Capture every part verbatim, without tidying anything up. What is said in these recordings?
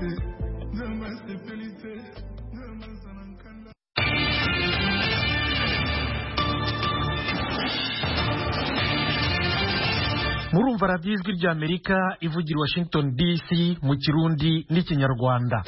Murumva radiyo ijwi ry'Amerika ivugira Washington D C mu Kirundi n'Ikinyarwanda.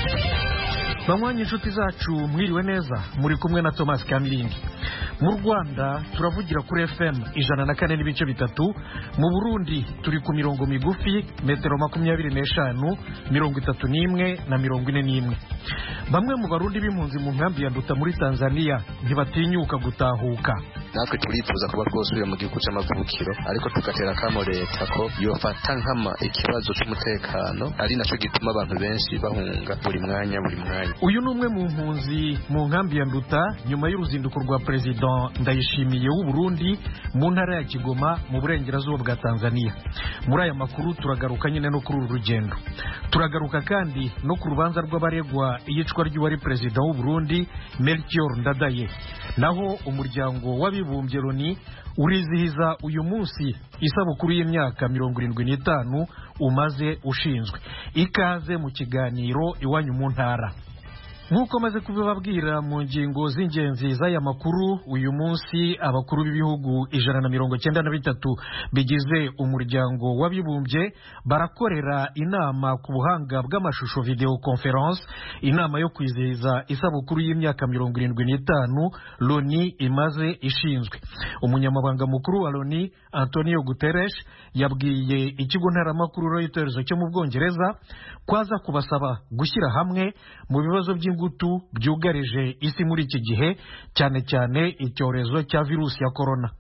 Banywanyi inshuti zacu mwiriwe neza, muri kumwe na Thomas Kamiringi. Mu Rwanda turavugira kuri F M ijana na kane n'ibice bitatu, mu Burundi turi ku mirongo migufi metero makumyabiri n'eshanu, mirongo itatu n'imwe na mirongo ine n'imwe. Bamwe mu Barundi b'impunzi mu nkambi ya Nduta muri Tanzania ntibatinyuka gutahuka. Natwe turifuza kuba rwose mu gihugu cy'amavukiro, ariko tugatera kamo leta ko yofata nkama ikibazo cy'umutekano, ari naco gituma abantu benshi bahunga buri mwanya buri mwanya. Uyu numwe mu mpunzi mu nkambi ya Nduta nyuma y'uruzinduko rwa President Ndayishimiye w'u Burundi mu ntara ya Kigoma mu burengerazuba bwa Tanzania. Muri aya makuru turagaruka nyine no kuri uru rugendo. Turagaruka kandi no ku rubanza rw'abaregwa iyicwa ry'uwari President w'u Burundi Melchior Ndadaye. Naho umuryango w'abibumbye Loni urizihiza uyu munsi isabukuru y'imyaka mirongo irindwi n'itanu umaze ushinzwe. Ikaze mu kiganiro iwanyu mu ntara. Nkuko maze kubibabwira mu ngingo z'ingenzi z'aya makuru, uyu munsi abakuru b'ibihugu ijana na mirongo cyenda na bitatu bigize umuryango w'abibumbye barakorera inama ku buhanga bw'amashusho video conference, inama yo kwizihiza isabukuru y'imyaka mirongo irindwi n'itanu Loni imaze ishinzwe. Umunyamabanga mukuru wa Loni Antonio Guterres yabwiye ikigo ntaramakuru Reuters cyo mu Bwongereza kwaza kubasaba gushyira hamwe mu bibazo by'ingutu byugarije isi muri iki gihe, cyane cyane icyorezo cya virusi ya corona.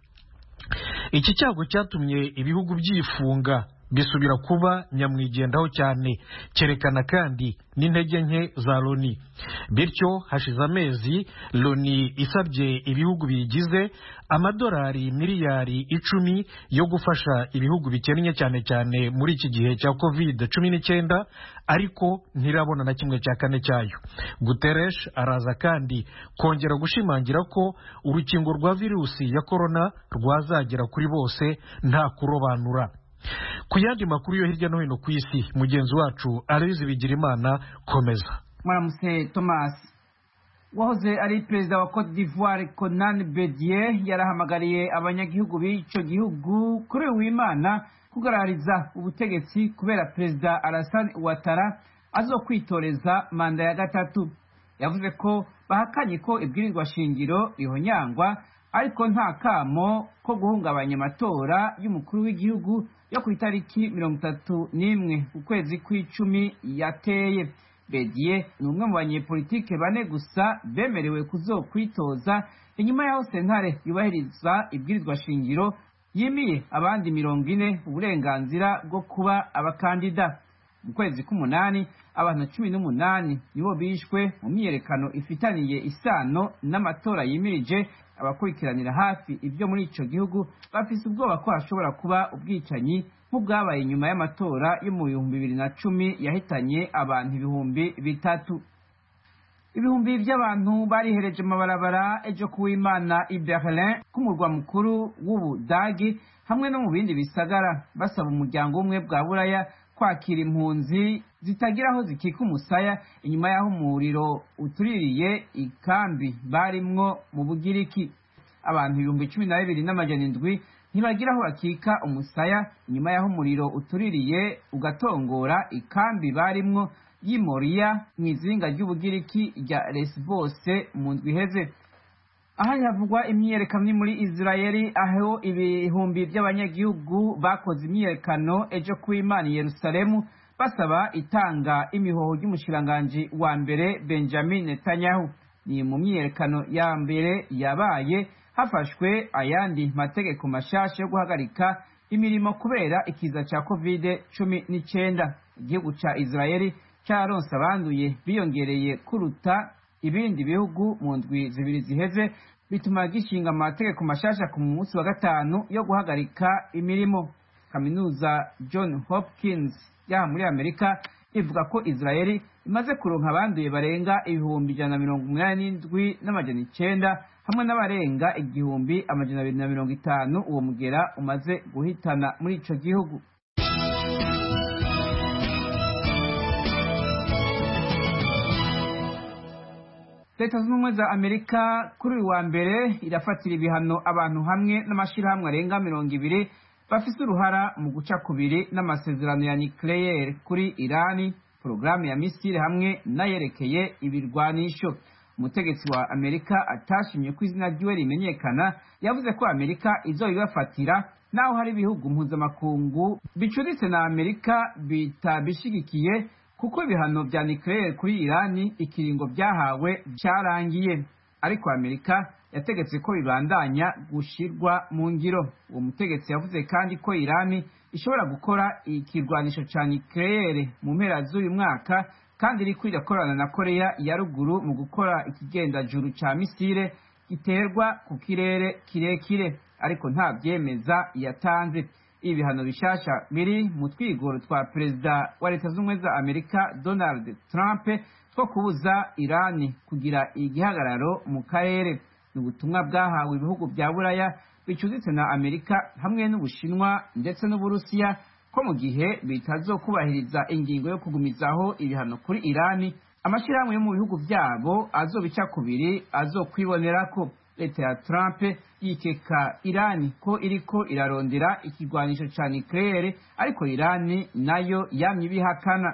Iki cyago cyatumye ibihugu byifunga bisubira kuba nyamwigendaho cyane, cyerekana kandi n'intege nke za Loni. Bityo hashize amezi Loni isabye ibihugu bigize amadolari miliyari icumi yo gufasha ibihugu bikennye cyane cyane muri iki gihe cya covid cumi n'icyenda, ariko ntirabona na kimwe cya kane cyayo. Guterres araza kandi kongera gushimangira ko urukingo rwa virusi ya corona rwazagera kuri bose nta kurobanura. Ku yandi makuru yo hirya no hino ku isi, mugenzi wacu Aloyizi Bigirimana komeza. Mwaramuse Thomas. Wahoze ari perezida wa Cote d'Ivoire Konan Bedie yarahamagariye abanyagihugu b'ico gihugu kuri w'Imana kugarariza ubutegetsi kubera perezida Alassane Ouattara azokwitoreza manda ya gatatu. Yavuze ko bahakanye ko ibwirizwa shingiro rihonyangwa, ariko nta kamo ko guhungabanya amatora y'umukuru w'igihugu yo ku itariki mirongo itatu n'imwe ukwezi kw'icumi yateye. Bedie ni umwe mu banyepolitike bane gusa bemerewe kuzokwitoza inyuma yaho sentare yubahiriza ibwirizwa shingiro yimiye abandi mirongo ine uburenganzira bwo kuba abakandida. Mu kwezi k'umunani abantu cumi n'umunani nibo bishwe mu myiyerekano ifitaniye isano n'amatora yimirije. Abakurikiranira hafi ibyo muri ico gihugu bafise ubwoba ko hashobora kuba ubwicanyi nk'ubwabaye nyuma y'amatora yo mu bihumbi bibiri na cumi yahitanye abantu ibihumbi bitatu. Ibihumbi by'abantu barihereje amabarabara ejo kuw'Imana i Berlin k'umurwa mukuru w'Ubudagi hamwe no mu bindi bisagara basaba umuryango umwe bwa Buraya kwakira impunzi zitagira aho zikika umusaya inyuma y'aho umuriro utuririye ikambi barimwo mu Bugiriki. Abantu ibihumbi cumi na bibiri n'amajana indwi ntibagira aho bakika umusaya inyuma y'aho umuriro utuririye ugatongora ikambi barimwo y'Imoria mw'izinga ry'Ubugiriki rya Lesbos mu ndwi iheze. Aha havugwa imyiyerekano muri Israeli, aho ibihumbi by'abanyagihugu bakoze imyiyerekano ejo kuw'Imana i Yerusalemu basaba itanga imihoho ry'umushikiranganji wa mbere Benjamin Netanyahu. Ni mu myiyerekano ya mbere yabaye hafashwe ayandi mategeko mashasha yo guhagarika imirimo kubera ikiza cya covid cumi n'icyenda. Igihugu cya Israeli cyaronse abanduye biyongereye kuruta ibindi bihugu mu ndwi zibiri ziheze, bituma gishinga amategeko mashasha ku munsi wa gatanu yo guhagarika imirimo. Kaminuza John Hopkins ya muri Amerika ivuga ko Israeli imaze kuronka abanduye barenga ibihumbi ijana na mirongo umunani n'indwi n'amajana icenda hamwe n'abarenga igihumbi amajana abiri na mirongo itanu uwo mugera umaze guhitana muri ico gihugu. leta zunze ubumwe za amerika kuri uyu wa mbere irafatira ibihano abantu hamwe n'amashyirahamwe arenga mirongo ibiri bafise uruhara mu guca kubiri n'amasezerano ya nucleaire kuri irani, porogaramu ya misile hamwe n'ayerekeye ibirwanisho. Umutegetsi wa amerika atashimye ko izina ryiwe rimenyekana yavuze ko amerika izobibafatira naho hari ibihugu mpuzamakungu bicuritse na amerika bitabishigikiye kuko ibihano vya nucleaire kuri irani ikiringo vyahawe cyarangiye, ariko amerika yategetse ko bibandanya gushirwa mu ngiro. Uwo mutegetsi yavuze kandi ko irani ishobora gukora ikirwanisho ca nucleaire mu mpera z'uyu mwaka kandi iriko irakorana na Korea ya ruguru mu gukora ikigendajuru ca misile giterwa ku kirere kirekire, ariko nta vyemeza yatanze. Ibi bihano bishasha biri mu twigoro twa perezida wa leta z'ubumwe za amerika Donald Trump two kubuza irani kugira igihagararo mu karere. Ni ubutumwa bwahawe ibihugu vya buraya bicuditse na amerika hamwe n'ubushinwa ndetse n'uburusiya ko mu gihe bitazokubahiriza ingingo yo kugumizaho ibihano kuri irani, amashyirahamwe yo mu bihugu vyabo azobica kubiri azokwibonerako. Leta ya Trump yikeka irani ko iriko irarondera ikigwanisho ca nucleaire, ariko irani nayo yamye ibihakana.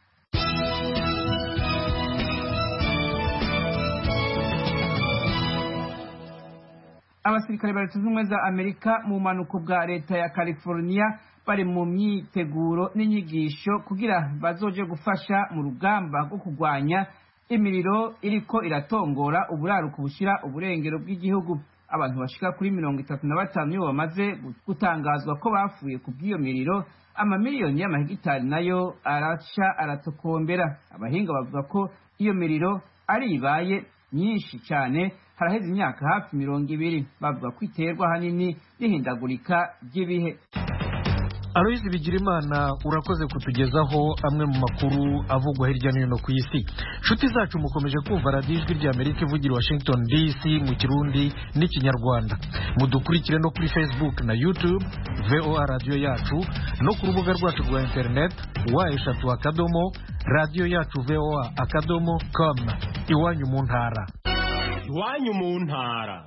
Abasirikare ba leta zunze ubumwe za amerika mu bumanuko bwa leta ya California bari mu myiteguro n'inyigisho kugira bazoje gufasha mu rugamba rwo kurwanya imiriro iriko iratongora uburaruko bushira uburengero bw'igihugu. Abantu bashika kuri mirongo itatu na batanu nibo bamaze gutangazwa ko bapfuye ku bw'iyo miriro, amamiliyoni y'amahegitari nayo araca aratokombera. Abahinga bavuga ko iyo miriro ari ibaye nyinshi cyane haraheze imyaka hafi mirongo ibiri. Bavuga ko iterwa hanini n'ihindagurika ry'ibihe. Aloyizi Bigirimana, urakoze kutugezaho amwe mu makuru avugwa hirya no hino ku isi. Nshuti zacu mukomeje kumva radiyo ijwi rya Amerika ivugira Washington D C mu Kirundi n'Ikinyarwanda. Mudukurikire no kuri Facebook na YouTube V O A radio yacu, no ku rubuga rwacu rwa internet wa eshatu akadomo radio yacu V O A akadomo com. Iwanyu mu ntara. Iwanyu mu ntara.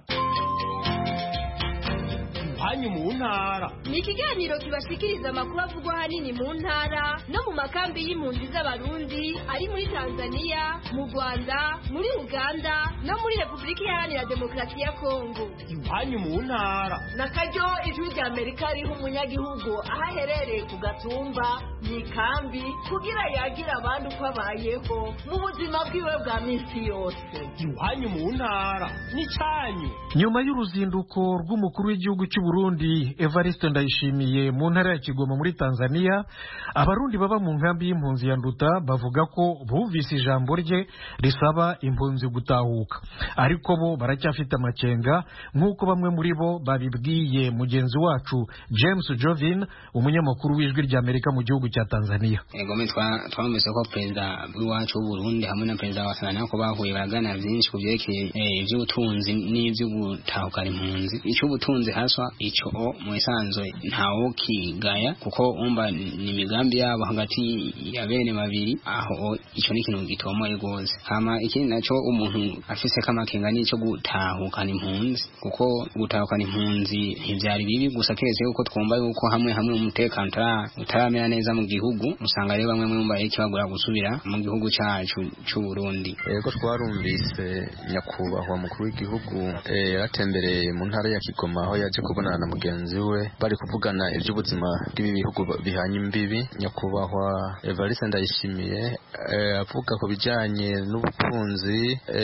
Iwanyu mu ntara ni ikiganiro kibashikiriza amakuru avugwa ahanini mu ntara no mu makambi y'impunzi z'abarundi ari muri Tanzania, mu Rwanda, muri Uganda no muri Repubulika Iharanira Demokarasi ya Kongo. Iwanyu mu ntara na karyo ijwi rya Amerika riha umunyagihugu aho aherereye ku gatumba mu ikambi kugira yagira abandi uko abayeho mu buzima bwiwe bwa minsi yose. Iwanyu mu ntara ni cyanyu. Nyuma y'uruzinduko rw'umukuru w'igihugu cy'u Burundi Evariste Ndayishimiye mu ntara ya Kigoma muri Tanzania, abarundi baba mu nkambi y'impunzi ya Nduta bavuga ko bumvise ijambo rye risaba impunzi gutahuka, ariko bo baracyafite amakenga nk'uko bamwe muri bo babibwiye mugenzi wacu James Jovin, umunyamakuru w'ijwi rya Amerika mu gihugu cya Tanzania. Egome twameze ko perezida w'iwacu w'u Burundi hamwe na perezida wa Tanzania ko bahuye baragana byinshi ku byerekeye iby'ubutunzi n'ibyo gutahukana impunzi. Icyo ubutunzi haswa icyo mu isanzwe ntawo kigaya kuko umba ni imigambi yabo hagati ya bene babiri, aho icyo ni ikintu gitomoye gose. Hama ikindi naco umuntu afise kamakenga n'icyo gutahukana impunzi, kuko gutahukana impunzi ntivyari bibi gusa keretse yuko twumva yuko hamwe hamwe umutekano utaramera neza mu gihugu, usanga rero bamwe mwumva ikibagura gusubira mu gihugu cyacu cy'u Burundi. Yego twarumvise nyakubahwa mukuru w'igihugu yaratembereye mu ntara ya Kigoma aho yaje kubonana na mugenzi we bari kuvugana iby'ubuzima bw'ibi bihugu bihanye imbibi. Nyakubahwa Evariste Ndayishimiye avuga ku bijyanye n'ubutunzi,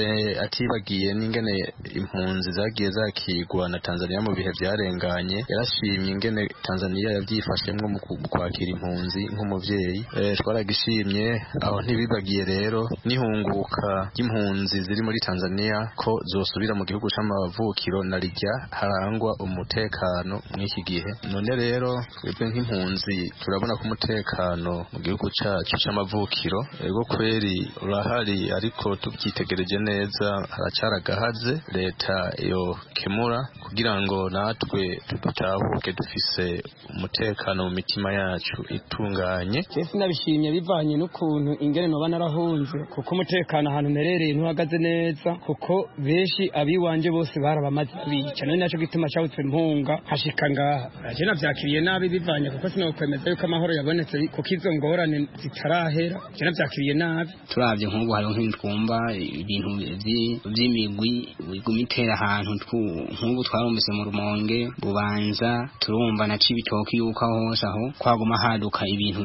atibagiye n'ingene impunzi zagiye zakigwa na Tanzania mu bihe byarenganye. Yarashimye ingene Tanzania yabyifashemwo mu kwakira impunzi nk'umuvyeyi. Twaragishimye aho ntibibagiye rero n'ihunguka ry'impunzi ziri muri Tanzania ko zosubira mu gihugu c'amavukiro na rijya harangwa umutekano umutekano mw'iki gihe. None rero twebwe nk'impunzi turabona ko umutekano mu gihugu cyacu c'amavukiro ego kweri urahari, ariko tubyitegereje neza haracaragahaze. Leta yo kemura kugira ngo natwe dutahuke dufise umutekano mu mitima yacu itunganye. Ese nabishimye bivanye n'ukuntu ingene noba narahunze, kuko umutekano ahantu merereye ntuhagaze neza, kuko benshi abiwanje bose barabamaze bica. None naco gituma cyawutse mpunga hashika ngaha. Aje navyakiriye nabi bivanye kuko sinokwemeza yuko amahoro yabonetse, kuko izo ngorane zitarahera. Je navyakiriye nabi. Turavye nk'ubu hariho nk'intwumba ibintu vy'imigwi igumitera ahantu nk'ubu twarumvise mu Rumonge, Bubanza, turumva na Cibitoki yuko hose aho kwaguma haduka ibintu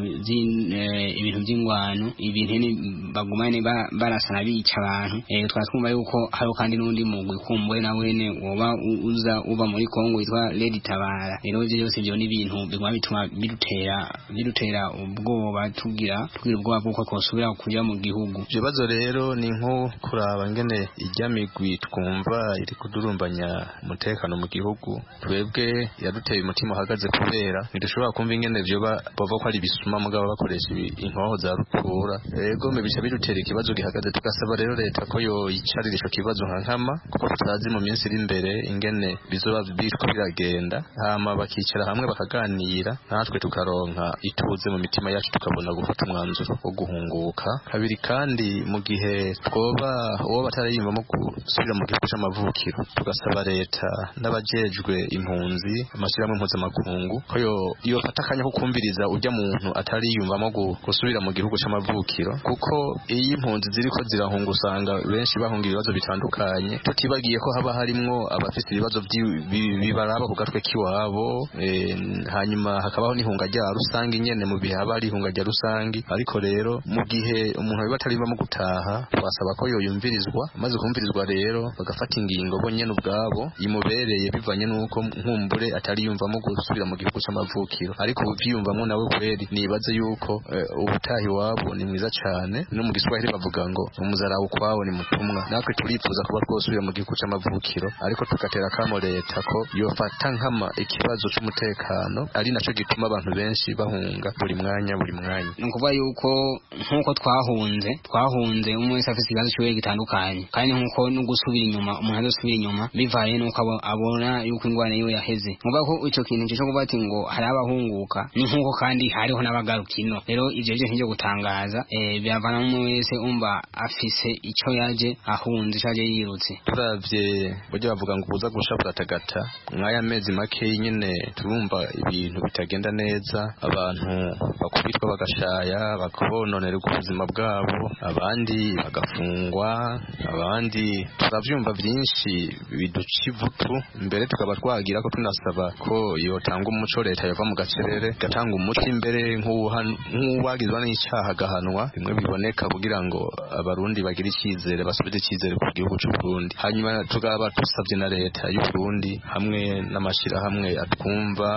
ibintu by'ingwano, ibintu bagumane barasana bica abantu. Eh twatwumva yuko hariho kandi n'undi mugwi kumbwe na wene woba uza uba muri Kongo witwa Lady Tabara. Rero ivyo byose byo n'ibintu biguma bituma bidutera bidutera ubwoba, tugira tugira ubwoba bw'uko kosubira kuja mu gihugu. Ibibazo rero ni nko kuraba ngene ijya migwi twumva iri kudurumbanya umutekano mu gihugu. Twebwe yaduteye umutima uhagaze kubera ntidushobora kumva ingene vyo bava ko ari bisuma mugabo bakoresha inkoho za rukura. Ego me bica bidutera ikibazo gihagaze, tugasaba rero leta ko yo yicarira ico kibazo nka nkama, kuko tutazi mu minsi iri imbere ingene bizoba biriko biragenda, hama bakicara hamwe bakaganira, natwe tukaronka ituze mu mitima yacu, tukabona gufata umwanzuro wo guhunguka. Kabiri kandi mu gihe twoba uwo batarayimvamo gusubira mu gihugu c'amavukiro, tugasaba leta n'abajejwe impunzi, amashirahamwe mpuzamakungu ko yo yofata akanya ko kumviriza ujya muntu atariyumvamo gusubira mu gihugu c'amavukiro, kuko iyi impunzi ziriko zirahunga usanga benshi bahunga ibibazo bitandukanye, tutibagiye ko haba harimwo abafite ibibazo bibaraba ku gatwe kiwabo. E, hanyuma hakabaho n'ihunga rya rusangi nyene mu bihe haba ari ihunga rya rusangi. Ariko rero mu gihe umuntu biba atarimo gutaha, twasaba ko yoyumvirizwa, maze kumvirizwa rero bagafata ingingo bo nyene ubwabo imubereye, bivanye nuko nkumbure atari yumvamo gusubira mu gihugu c'amavukiro. Ariko uvyiyumvamo nawe kweri nibaze yuko uh, ubutahi wabo ni mwiza cane. No mu Giswahili bavuga ngo umuzara ukwawo ni mutumwa. Natwe turifuza kuba twosubira mu gihugu c'amavukiro, ariko tugatera kamo leta ko yofata nkama ikibazo c'umutekano, ari naco gituma abantu benshi bahunga buri mwanya buri mwanya. Nukuvuga yuko nkuko twahunze twahunze umwe wese afite ikibazo cyo gitandukanye, kandi nkuko no gusubira inyuma umuntu azosubira inyuma bivaye nuko abona yuko ingwane yo yaheze. Muvuga ko ico kintu cyo kuvuga ati ngo hari abahunguka, ni nkuko kandi hariho n'abagarukino. Rero ivyo byo nje gutangaza eh byavana mu wese umba afise ico yaje ahunze caje yirutse. Turavye buryo bavuga ngo uza gushabura tagata mwaya mezi make nyine turumva ibintu bitagenda neza, abantu bakubitwa bagashaya, bakabononera ubuzima bwabo, abandi bagafungwa, abandi turavyumva byinshi biducivutu. Mbere tukaba twagira ko tunasaba ko yotanga umuco, leta yava mu gacerere gatanga umuco imbere nk'uwagizwa n'icyaha gahanwa bimwe biboneka, kugira ngo abarundi bagire icyizere, basubire icyizere ku gihugu cy'u Burundi. Hanyuma tukaba dusabye na leta y'u Burundi hamwe n'amashirahamwe atwumva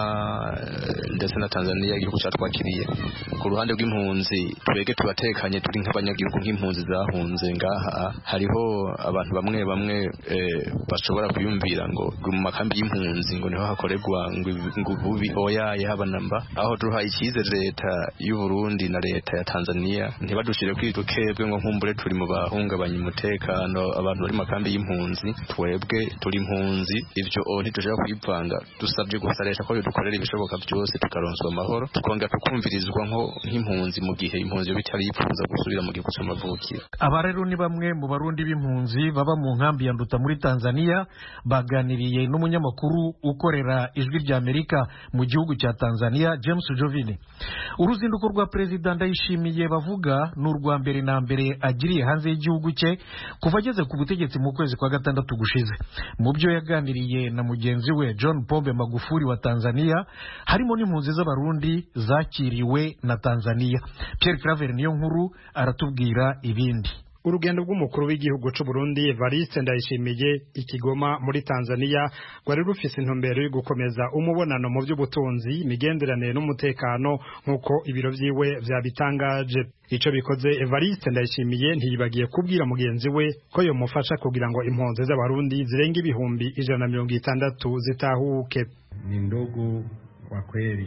ndetse na Tanzania igihugu cyatwakiriye ku ruhande rw'impunzi, twege tubatekanye turi nk'abanyagihugu nk'impunzi zahunze ngaha. Hariho abantu bamwe bamwe e, bashobora kuyumvira ngo mu makambi y'impunzi ngo niho hakorerwa ngo bubi oyaye habanamba. Aho duhaye icyizere leta y'u Burundi na leta ya Tanzania ntibadushire kwidukebwe ngo nkumbure turi mu bahungabanya umutekano abantu bari makambi y'impunzi. Twebwe turi impunzi, ivyo ntitushaka kwivanga. Dusabye gusa leta ko dukorera ibishoboka byose tukaronswa amahoro, tukongera tukumvirizwa nko nk'impunzi mu gihe impunzi bitari yifuza gusubira mu gihugu cy'amavukiro. Aba rero ni bamwe mu barundi b'impunzi baba mu nkambi ya Nduta muri Tanzania, baganiriye n'umunyamakuru ukorera ijwi rya Amerika mu gihugu cya Tanzania James Jovine. Uruzinduko rwa Perezida Ndayishimiye bavuga n'urwa mbere na mbere agiriye hanze y'igihugu cye kuva ageze ku butegetsi mu kwezi kwa gatandatu gushize. Mu byo yaganiriye na mugenzi we John Pombe Magufuli wa Tanzania harimo n'impunzi z'abarundi zakiriwe na Tanzania. Pierre Claver niyo nkuru aratubwira ibindi. urugendo rw'umukuru w'igihugu c'u Burundi Evariste Ndayishimiye ikigoma muri Tanzania rwari rufise intumbero yo gukomeza umubonano mu by'ubutunzi imigenderanire n'umutekano nk'uko ibiro vyiwe vyabitangaje. Ico bikoze Evariste Ndayishimiye ntiyibagiye kubwira mugenzi we ko yomufasha kugira ngo impunzi z'abarundi zirenga ibihumbi ijana na mirongo itandatu zitahuke. Ni ndugu kwa kweli,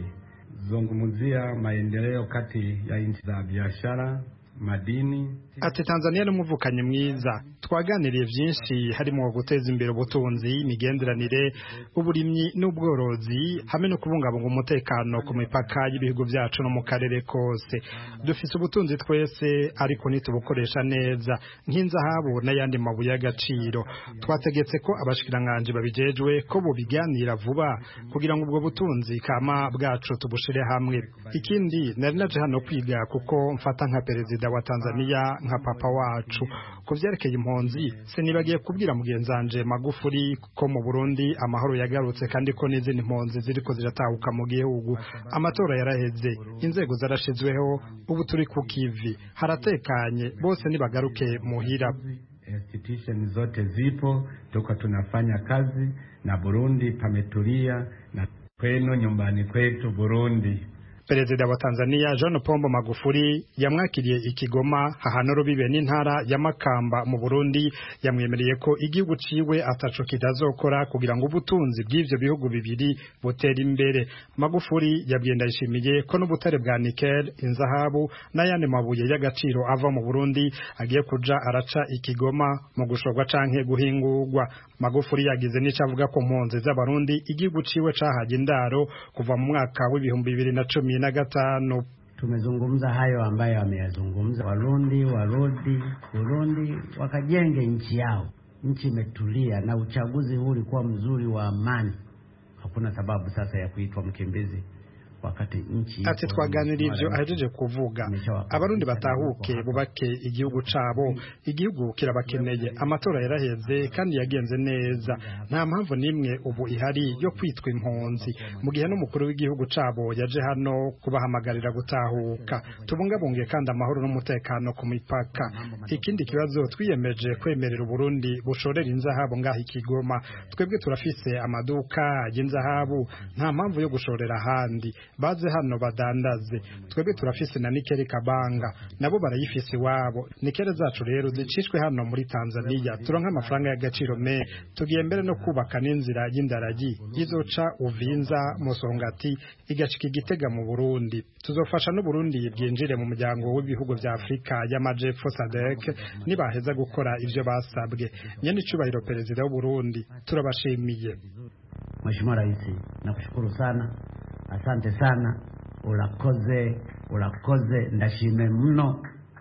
zungumzia maendeleo kati ya nchi za biashara madini. Ati Tanzania n'umuvukanye mwiza, twaganiriye vyinshi harimo guteza imbere ubutunzi, imigenderanire, uburimyi n'ubworozi hamwe no kubungabunga umutekano ku mipaka y'ibihugu byacu no mu karere kose. Dufise ubutunzi twese ariko nitubukoresha neza nk'inzahabu n'ayandi mabuye y'agaciro. Twategetse ko abashikiranganje babijejwe ko bubiganira vuba kugira ngo ubwo butunzi kama bwacu tubushire hamwe. Ikindi nari naje hano kwiga kuko mfata nka perezida wa Tanzania nka papa wacu. Kuvyerekeye impunzi sinibagiye kubwira mugenzanje Magufuli ko mu Burundi amahoro yagarutse kandi ko n'izindi impunzi ziriko ziratahuka mu gihugu. Amatora yaraheze, inzego zarashizweho, ubu turi ku kivi, haratekanye, bose nibagaruke muhira. Institution zote zipo, tuko tunafanya kazi na Burundi pametulia na kwenu nyumbani kwetu Burundi. Perezida wa Tanzania John Pombo Magufuli yamwakiriye ikigoma hahanoro bibe n'intara ya Makamba mu Burundi, yamwemereye ko igihugu ciwe ataco kitazokora kugira ngo ubutunzi bw'ivyo bihugu bibiri butera imbere. Magufuli yabwiye Ndayishimiye ko n'ubutare bwa nickel, inzahabu n'ayandi mabuye y'agaciro ava mu Burundi agiye kuja araca ikigoma mu gushorwa canke guhingurwa. Magufuli yagize n'ico avuga ko mpunzi z'abarundi igihugu ciwe cahaje indaro kuva mu mwaka w'ibihumbi bibiri na cumi na gatano. Tumezungumza hayo ambayo ameyazungumza. Warundi warudi Burundi wakajenge nchi yao. Nchi imetulia na uchaguzi huu ulikuwa mzuri wa amani. Hakuna sababu sasa ya kuitwa mkimbizi. Ati twaganira ivyo ahejeje kuvuga, abarundi batahuke bubake igihugu cabo, igihugu kirabakeneye, amatora yaraheze kandi yagenze neza, nta mpamvu nimwe ubu ihari yo kwitwa impunzi, mu gihe n'umukuru w'igihugu cabo yaje hano kubahamagarira gutahuka. Tubungabunge kandi amahoro n'umutekano ku mipaka. Ikindi kibazo twiyemeje kwemerera Burundi bushorera inzahabu ngaho ikigoma. Twebwe turafise amaduka y'inzahabu, nta mpamvu yo gushorera handi. Baze hano badandaze. Twebwe turafise na nikeli Kabanga, nabo barayifise wabo. Nikeli zacu rero zicishwe hano muri Tanzania, turonka amafaranga y'agaciro me. Tugiye mbere no kubaka n'inzira y'indaragi izoca Uvinza Musongati igashika Igitega mu Burundi. Tuzofasha no Burundi bwinjire mu muryango w'ibihugu vya Afrika y'Amajepfo S A D C nibaheza gukora ivyo basabwe. Nyene icubahiro perezida w'u Burundi, turabashimiye. Mheshimiwa Rais, nakushukuru sana. Asante sana, ulakoze ulakoze ndashime mno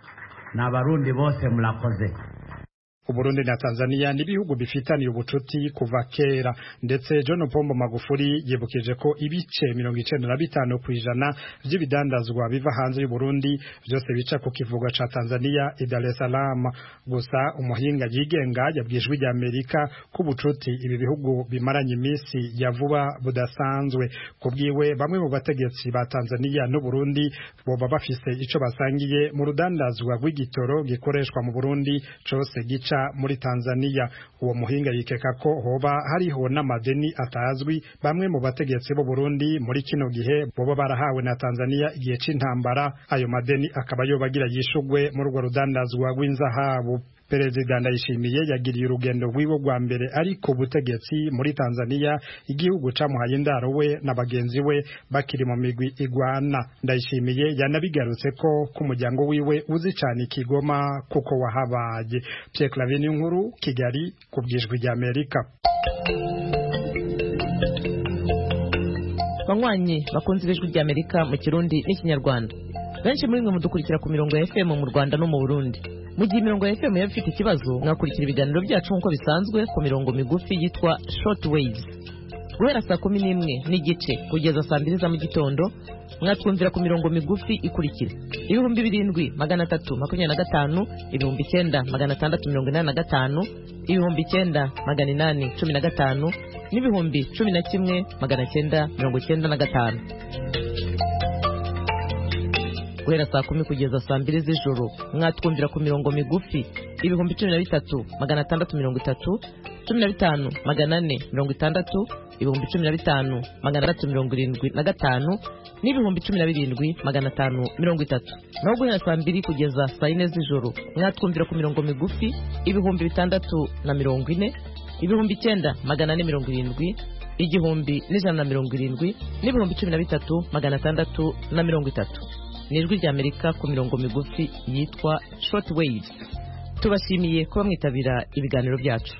na Barundi bose mulakoze. Uburundi na Tanzania ni bihugu bifitaniye ubucuti kuva kera, ndetse John Pombo Magufuli yibukije ko ibice mirongo icenda na bitanu kwijana vy'ibidandazwa biva hanze y'u Burundi byose bica ku kivuga ca Tanzania i Dar es Salaam. Gusa umuhinga yigenga yabwijwe rya Amerika ko ubucuti ibi bihugu bimaranye imisi ya vuba budasanzwe. Kubwiwe bamwe mu bategetsi ba Tanzania no Burundi boba bafise ico basangiye mu rudandazwa rw'igitoro gikoreshwa mu Burundi cose gica muri Tanzania. Uwo muhinga yikeka ko hoba hariho n'amadeni atazwi bamwe mu bategetsi bo Burundi muri kino gihe boba barahawe na Tanzania igihe c'intambara. Ayo madeni akaba yo bagira yishugwe mu rwo rudandazwa rw'inzahabu. Perezida Ndayishimiye yagiriye urugendo rw'ibo rwa mbere ariko butegetsi muri Tanzania, igihugu camuhaye indaro we na bagenzi we bakiri mu migwi igwana. Ndayishimiye yanabigarutse ko ku muryango wiwe uzi cyane ikigoma kuko wahabaye. Pierre Claver Nkuru, Kigali, kubwijwe rya Amerika. Banywanyi bakunze ijwi rya Amerika mu Kirundi n'Ikinyarwanda. Benshi muri mwe mudukurikira ku mirongo ya F M mu Rwanda no mu Burundi. Mu gihe mirongo ya F M yafite ikibazo, mwakurikira ibiganiro byacu nkuko bisanzwe ku mirongo migufi yitwa short waves. Guhera saa kumi n'imwe n'igice kugeza saa mbiri za mu gitondo, mwatwumvira ku mirongo migufi ikurikira: ibihumbi birindwi magana atatu makumyabiri na gatanu, ibihumbi icyenda magana atandatu mirongo inani na gatanu, ibihumbi icyenda magana inani cumi na gatanu, n'ibihumbi cumi na kimwe magana cyenda mirongo cyenda na gatanu. guhera saa kumi kugeza saa mbiri z'ijoro mwatwumvira ku mirongo migufi ibihumbi cumi na bitatu magana atandatu mirongo itatu, cumi na bitanu magana ane mirongo itandatu, ibihumbi cumi na bitanu magana atandatu mirongo irindwi na gatanu n'ibihumbi cumi na birindwi magana atanu mirongo itatu. naho guhera saa mbiri kugeza saa yine z'ijoro mwatwumvira ku mirongo migufi ibihumbi bitandatu na mirongo ine, ibihumbi icyenda magana ane mirongo irindwi, igihumbi n'ijana na mirongo irindwi n'ibihumbi cumi na bitatu magana atandatu na mirongo itatu. ni ijwi ry'Amerika ku mirongo migufi yitwa short waves. tubashimiye kuba mwitabira ibiganiro byacu.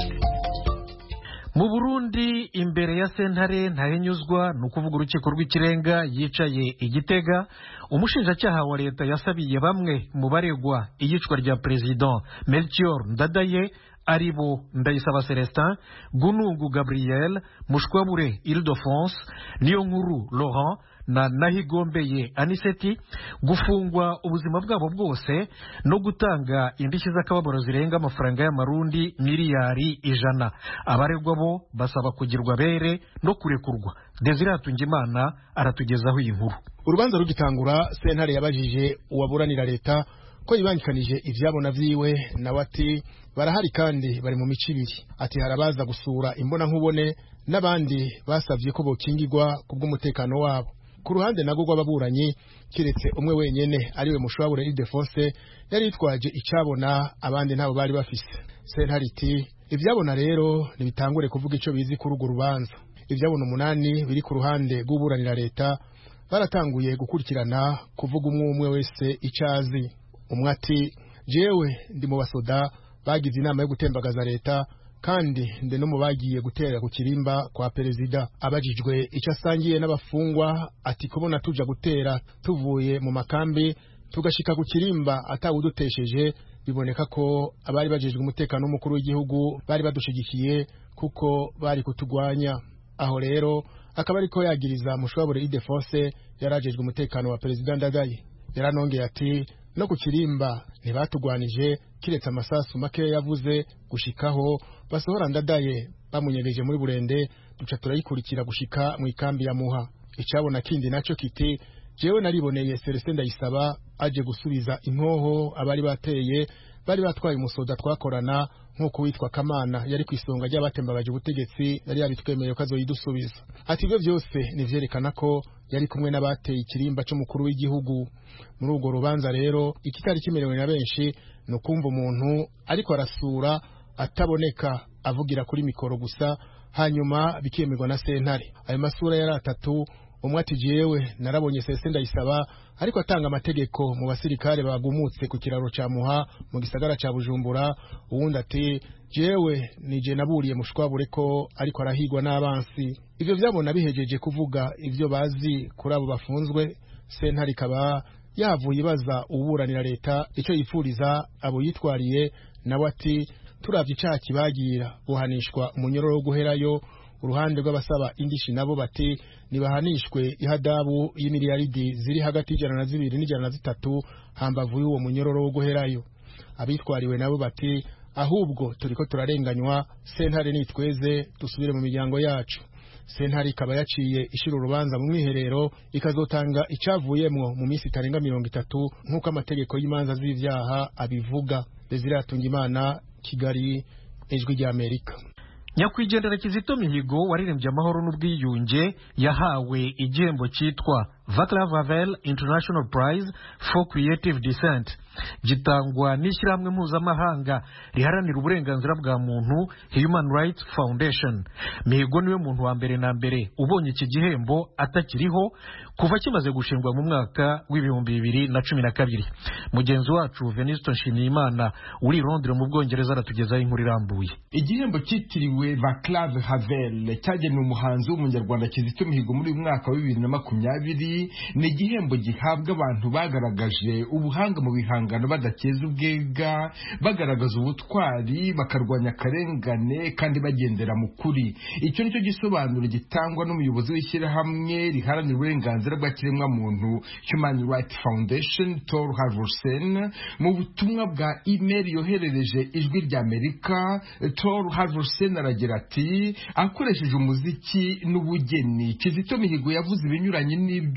mu Burundi imbere ya sentare ntahenyuzwa ni ukuvuga urukiko rw'ikirenga yicaye igitega, umushinjacyaha wa leta yasabiye bamwe mu baregwa iyicwa rya President Melchior Ndadaye aribo Ndayisaba Celestin, Gunungu Gabriel, Mushwabure Ildefonse, Niyonkuru Laurent na Nahigombeye Aniseti gufungwa ubuzima bwabo bwose no gutanga indishyi z'akababaro zirenga amafaranga y'amarundi miliyari ijana. Abaregwa bo basaba kugirwa bere no kurekurwa. Desire Hatungimana aratugezaho iyi nkuru. Urubanza rugitangura sentare yabajije uwaburanira leta ko yibangikanije ivyabona vyiwe nawe ati barahari kandi bari mu mico ibiri. Ati harabaza gusura imbona nkubone n'abandi basavye ko bokingirwa kubw'umutekano wabo. Ku ruhande nago rw'ababuranyi kiretse umwe wenyene ariwe Mushwabure Ildefonse yari yitwaje icabona abandi ntabo bari bafise. Sentare iti ivyabona rero nibitangure kuvuga ico bizi kuri urwo rubanza. Ivyabona umunani biri ku ruhande rw'uburanira leta baratanguye gukurikirana kuvuga umwe umwe wese icazi. Umwe ati jewe ndi mu basoda bagize inama yo gutembagaza leta kandi nde no mubagiye gutera ku kirimba kwa perezida. Abajijwe icyo asangiye n'abafungwa ati kubona tuja gutera tuvuye mu makambi tugashika ku kirimba atawudutesheje biboneka ko abari bajejwe umutekano w'umukuru w'igihugu bari badushigikiye kuko bari kutugwanya. Aho rero akaba ariko yagiriza Mushwabure Ildefonse yarajejwe umutekano wa perezida Ndadaye. Yaranongeye ati no ku kirimba ntibatugwanije kiretse amasasu make yavuze gushikaho basohora Ndadaye bamunyegeje muri Burende duca turayikurikira gushika mu ikambi ya Muha. Icabona kindi naco kiti jewe nariboneye Celestin Ndayisaba aje gusubiza inkoho abari bateye bari batwaye umusoda twakorana nk'uko witwa Kamana yari kwisonga ry'abatembabaje ubutegetsi yari yabitwemeye ko azoyidusubiza. Ati ibyo byose nivyerekana ko yari kumwe n'abateye ikirimba cy'umukuru w'igihugu. Muri urwo rubanza rero ikitari kimerewe na benshi no kumva umuntu ariko arasura ataboneka avugira kuri mikoro gusa hanyuma bikemerwa na sentare. Ayo masura yari atatu. Umwe ati jewe narabonye Celestin Ndayisaba ariko atanga amategeko mu basirikare bagumutse ku kiraro ca Muha mu gisagara ca Bujumbura. Uwundi ati jewe nije naburiye Mushwabure ko ariko arahigwa n'abansi. Ivyo vyabona bihejeje kuvuga ivyo bazi kuri abo bafunzwe, sentare ikaba yavuye ibaza uburanira leta ico yipfuriza abo yitwariye nawe ati turavye icaha kibagira buhanishwa umunyororo wo guherayo. Uruhande rw'abasaba indishi nabo bati nibahanishwe ihadabu y'imiliyaridi ziri hagati y'ijana na zibiri n'ijana na zitatu hambavu y'uwo munyororo wo guherayo. Abitwariwe nabo bati ahubwo turiko turarenganywa, sentare nitweze dusubire mu miryango yacu. Sentare ikaba yaciye ishira urubanza mu mwiherero ikazotanga icavuyemwo mu minsi itarenga mirongo itatu nk'uko amategeko y'imanza z'ivyaha abivuga. Desire Hatungimana, Kigali, Ijwi ry'Amerika. Nyakwigendera Kizito Mihigo waririmbye amahoro n'ubwiyunge yahawe igihembo cyitwa Vaclav Havel International Prize for Creative Dissent, gitangwa n'ishyirahamwe mpuzamahanga riharanira uburenganzira bwa muntu Human Rights Foundation. Mihigo niwe muntu wa mbere na mbere ubonye iki gihembo atakiriho kuva kimaze gushingwa mu mwaka w'ibihumbi bibiri na cumi na kabiri. Mugenzi wacu Venuste Nshimiyimana uri Londres mu Bwongereza aratugezaho inkuru irambuye. Igihembo cyitiriwe Vaclav Havel cyagenewe umuhanzi w'umunyarwanda Kizito Mihigo muri uyu mwaka wa bibiri na makumyabiri. Ni igihembo gihabwa abantu bagaragaje ubuhanga mu bihangano badakeza ubwega, bagaragaza ubutwari, bakarwanya akarengane kandi bagendera mu kuri. Icyo nicyo gisobanuro gitangwa n'umuyobozi w'ishyirahamwe riharanira uburenganzira bwa kiremwa muntu Human Rights Foundation Tor Halvorsen. Mu butumwa bwa email yoherereje Ijwi ry'Amerika, Tor Halvorsen aragira ati akoresheje umuziki n'ubugeni Kizito Mihigo yavuze ibinyuranye n'ibyo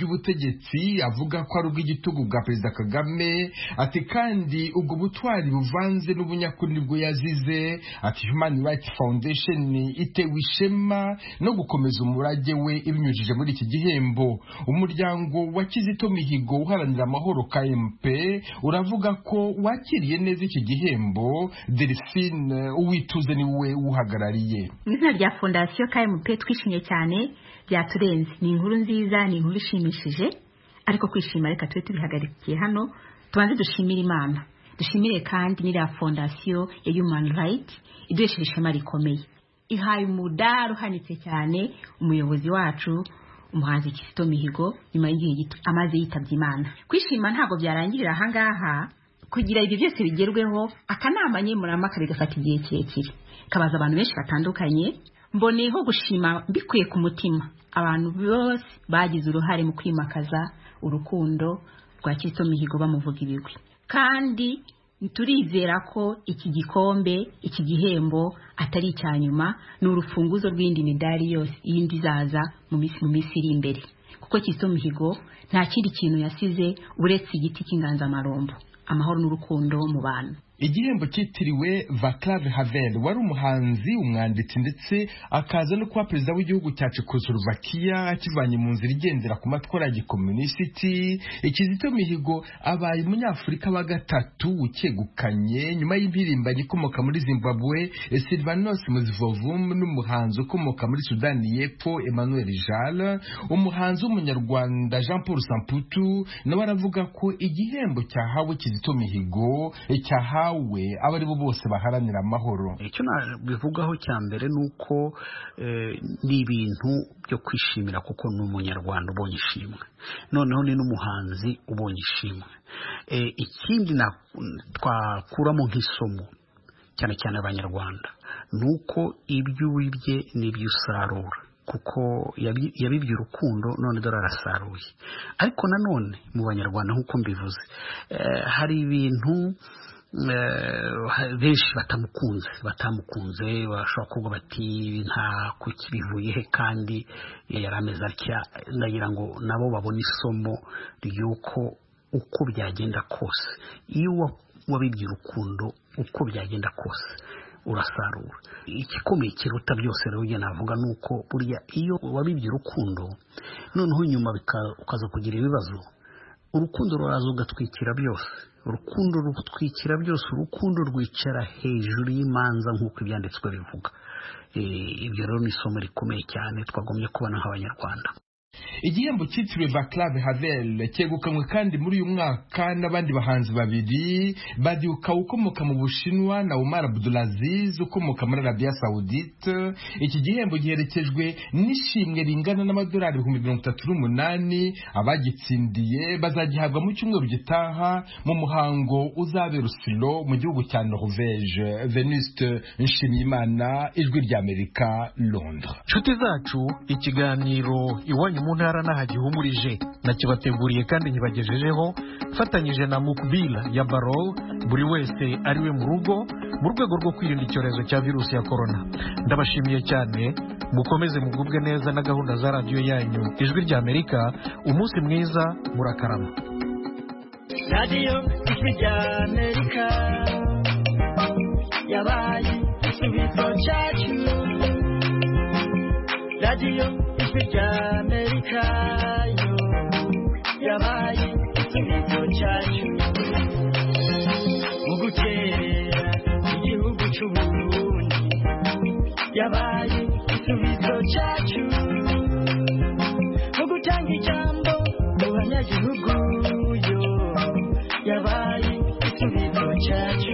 by'ubutegetsi avuga ko ari ubw'igitugu bwa Perezida Kagame. Ati kandi ubwo butwari buvanze n'ubunyakuri nibwo yazize. Ati Human Rights Foundation itewe ishema no gukomeza umurage we ibinyujije muri iki gihembo. Umuryango wa Kizito Mihigo uharanira amahoro K M P uravuga ko wakiriye neza iki gihembo. Delphine Uwituze niwe uhagarariye. Mu izina rya Fondation K M P twishimye cyane, byaturenze. Ni inkuru nziza, ni inkuru ishimishije, ariko kwishima reka tube tubihagarikiye hano. Tubanze dushimire Imana, dushimire kandi n'ira Fondation ya Human Rights iduhesheje ishema rikomeye, ihaye umudari uhanitse cyane umuyobozi wacu umuhanzi Kizito Mihigo nyuma y'igihe gito amaze yitabye Imana. Kwishima ntago byarangirira aha ngaha, kugira ibyo byose bigerweho akanama nyemurama kabigafata igihe kirekire kabaza abantu benshi batandukanye. Mboneyeho gushima bikuye ku mutima abantu bose bagize uruhare mu kwimakaza urukundo rwa Kizito Mihigo bamuvuga ibigwi, kandi turizera ko iki gikombe iki gihembo atari icyanyuma, ni urufunguzo rw'indi midari yose yindi zaza mu misi mu misi iri imbere, kuko Kizito Mihigo nta kindi kintu yasize uretse igiti cy'inganzamarumbo, amahoro n'urukundo mu bantu. Igihembo cyitiriwe Václav Havel wari umuhanzi, umwanditsi ndetse akaza no kuba perezida w'igihugu cya Czechoslovakia akivanye mu nzira igendera ku matwara ya gikomunisiti. Kizito Mihigo abaye umunyafurika wa gatatu ukegukanye nyuma y'impirimbanyi ikomoka muri Zimbabwe Sylvanos Muzivovum n'umuhanzi ukomoka muri Sudani y'Epfo Emmanuel Jal. Umuhanzi w'umunyarwanda Jean Paul Samputu nawe aravuga ko igihembo cyahawe Kizito Mihigo cyahawe we abari bo bose baharanira amahoro. Icyo nabivugaho cya mbere nuko ni ibintu byo kwishimira kuko ni umunyarwanda ubonye ishimwe, noneho ni n'umuhanzi ubonye ishimwe. Ikindi twakuramo nk'isomo cyane cyane abanyarwanda nuko ibyo wibye n'ibyo usarura, kuko yabibye urukundo none dore arasaruye. Ariko nanone mu banyarwanda nk'uko mbivuze hari ibintu benshi batamukunze batamukunze bashobora kuvuga bati nta kukibivuye he kandi yarameze atya. Ndagira ngo nabo babone isomo ry'uko uko byagenda kose, iyo wabibye urukundo uko byagenda kose urasarura. Igikomeye kiruta byose rero ugena navuga nuko burya iyo wabibye urukundo noneho nyuma ukaza kugira ibibazo, urukundo ruraza ugatwikira byose, urukundo rutwikira byose, urukundo rwicara hejuru y'imanza nk'uko ibyanditswe bivuga. Ibyo rero ni isomo rikomeye cyane twagomye kubona nk'abanyarwanda. Igihembo cyitiriwe Václav Havel cyegukanywe kandi muri uyu mwaka n'abandi bahanzi babiri, Badiuka ukomoka mu Bushinwa na Omar Abdulaziz ukomoka muri Arabia Saudite. Iki gihembo giherekejwe n'ishimwe ringana n'amadolari ibihumbi mirongo itatu n'umunani. Abagitsindiye bazagihabwa mu cyumweru gitaha mu muhango uzabera Oslo mu gihugu cya Norvège. Venuste Nshimiyimana, Ijwi ry'Amerika, Londres. Nshuti zacu, ikiganiro iwanyu mu ntara n'ahagihumurije nakibateguriye kandi nkibagejejeho fatanyije na Mukbila ya Barol, buri wese ari we mu rugo mu rwego rwo kwirinda icyorezo cya virusi ya corona. Ndabashimiye cyane, mukomeze mugubwe neza na gahunda za radio yanyu Ijwi ry'Amerika. Umunsi mwiza, murakarama. Radio Ijwi ry'Amerika yabaye igisubizo cyacu. Radio Ijwi ry'Amerika yo yabaye igisubizo cyacu mu gukerera igihugu cy'u Burundi, yabaye igisubizo cyacu mu gutanga ijambo mu banyagihugu yo yabaye igisubizo cyacu.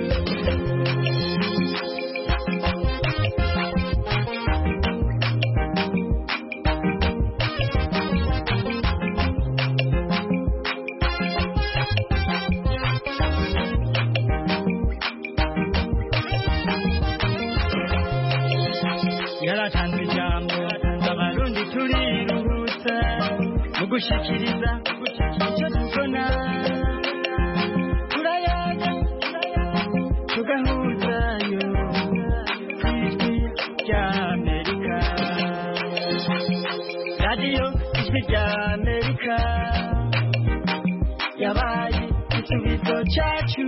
Yaratanze ijambo abarundi turiruhutsa mu gushikiriza icyo tubona, turayaga tugahuzayo Ijwi ry'Amerika. Radio ijwi rya Amerika yabaye igisubizo cyacu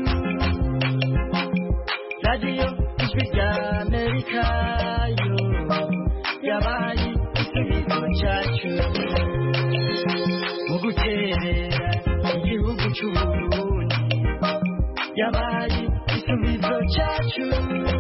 radiyo ijwi rya Amerika yo yabaye igisubizo cyacu mu guterera igihugu cy'u Burundi yabaye igisubizo cyacu